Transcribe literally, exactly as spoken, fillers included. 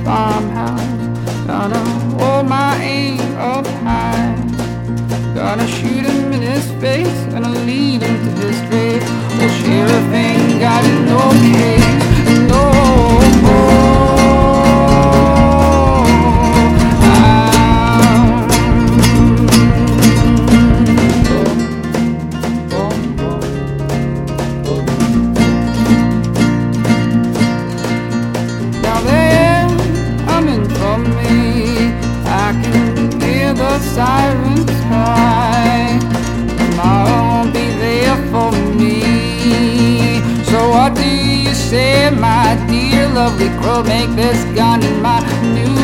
farmhouse. Gonna hold my aim up high. Gonna shoot him in his face, gonna lead him to his grave. Well, sheriff ain't got no case, no more. Now they're coming for me. I can hear the sirens cry. Tomorrow won't be there for me. So what do you say, my dear lovely crow? Make this gun my new